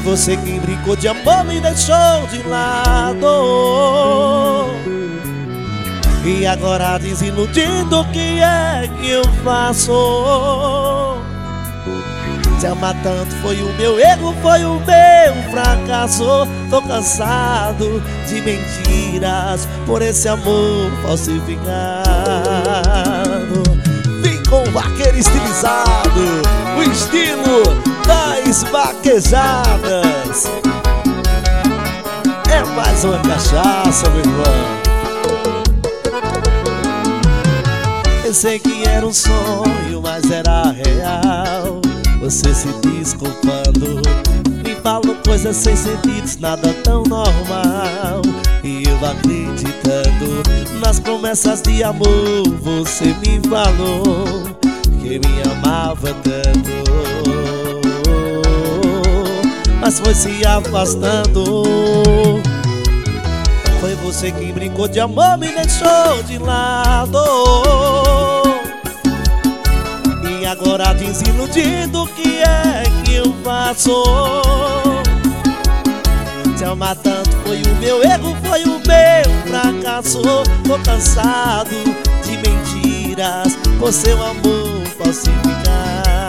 você quem brincou de amor, me deixou de lado. E agora desiludindo, o que é que eu faço? Te amar tanto foi o meu erro, foi o meu fracasso. Tô cansado de mentiras por esse amor falsificado. Vem com o vaqueiro estilizado, o estilo das vaquejadas. É mais uma cachaça, meu irmão. Pensei que era um sonho, mas era real. Você se desculpando, me falou coisas sem sentido, nada tão normal. E eu acreditando nas promessas de amor, você me falou que me amava tanto, mas foi se afastando. Foi você quem brincou de amor, me deixou de lado. E agora desiludido, o que é que eu faço? Te amar tanto foi o meu erro, foi o meu fracasso. Tô cansado de mentiras por seu amor falsificado.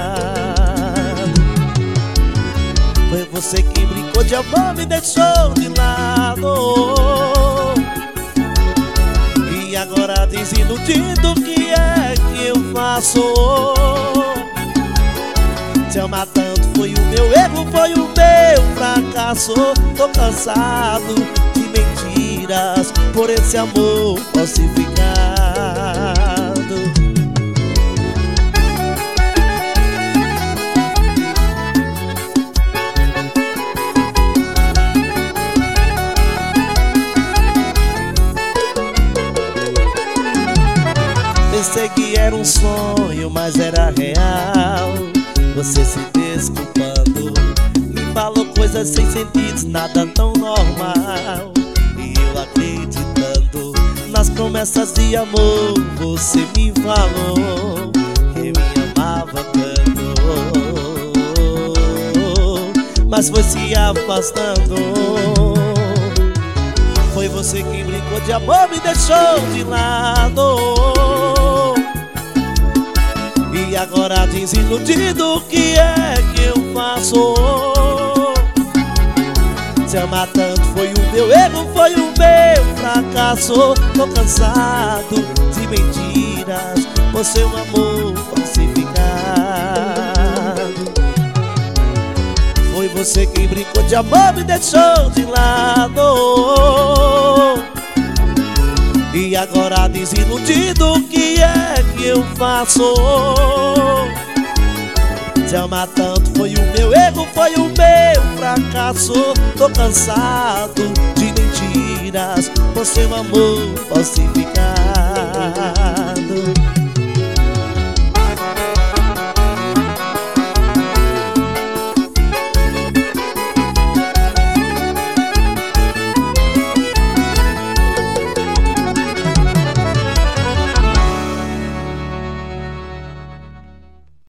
Foi você que brincou de amor, me deixou de lado. E agora desiludido, o que é que eu faço? Te amar tanto foi o meu erro, foi o meu fracasso. Tô cansado de mentiras por esse amor falsificado. Pensei que era um sonho, mas era real. Você se desculpando, me falou coisas sem sentido, nada tão normal. E eu acreditando nas promessas de amor, você me falou que me amava tanto, mas foi se afastando. Foi você quem brincou de amor, me deixou de lado. E agora desiludido, o que é que eu faço? Te amar tanto foi o meu erro, foi o meu fracasso. Tô cansado de mentiras por seu amor falsificado. Foi você quem brincou de amor, me deixou de lado. E agora desiludido, o que é que eu faço? Te amar tanto foi o meu erro, foi o meu fracasso. Tô cansado de mentiras por seu amor falsificado.